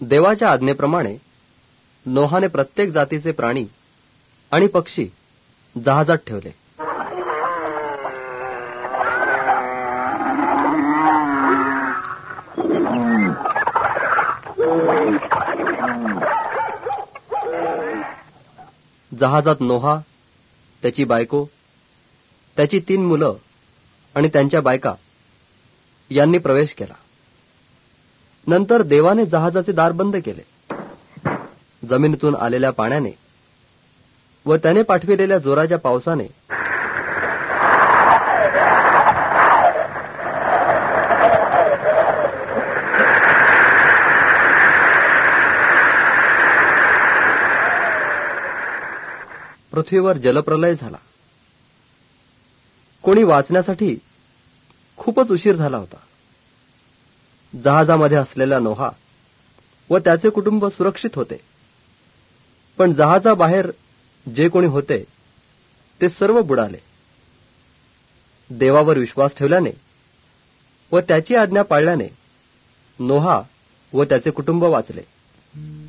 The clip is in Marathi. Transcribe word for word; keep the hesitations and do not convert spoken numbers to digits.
देवाच्या आज्ञेप्रमाणे नोहाने प्रत्येक जातीचे प्राणी आणि पक्षी जहाजात ठेवले. जहाजात नोहा, त्याची बायको, त्याची तीन मुलं आणि त्यांच्या बायका यांनी प्रवेश केला. नंतर देवाने जहाजाचे दार बंद केले. जमिनीतून आलेल्या पाण्याने व त्याने पाठविलेल्या जोराच्या पावसाने पृथ्वीवर जलप्रलय झाला. कोणी वाचण्यासाठी खूपच उशीर झाला होता. जहाजामध्ये असलेला नोहा व त्याचे कुटुंब सुरक्षित होते, पण जहाजाबाहेर जे कोणी होते ते सर्व बुडाले. देवावर विश्वास ठेवल्याने व त्याची आज्ञा पाळल्याने नोहा व त्याचे कुटुंब वाचले.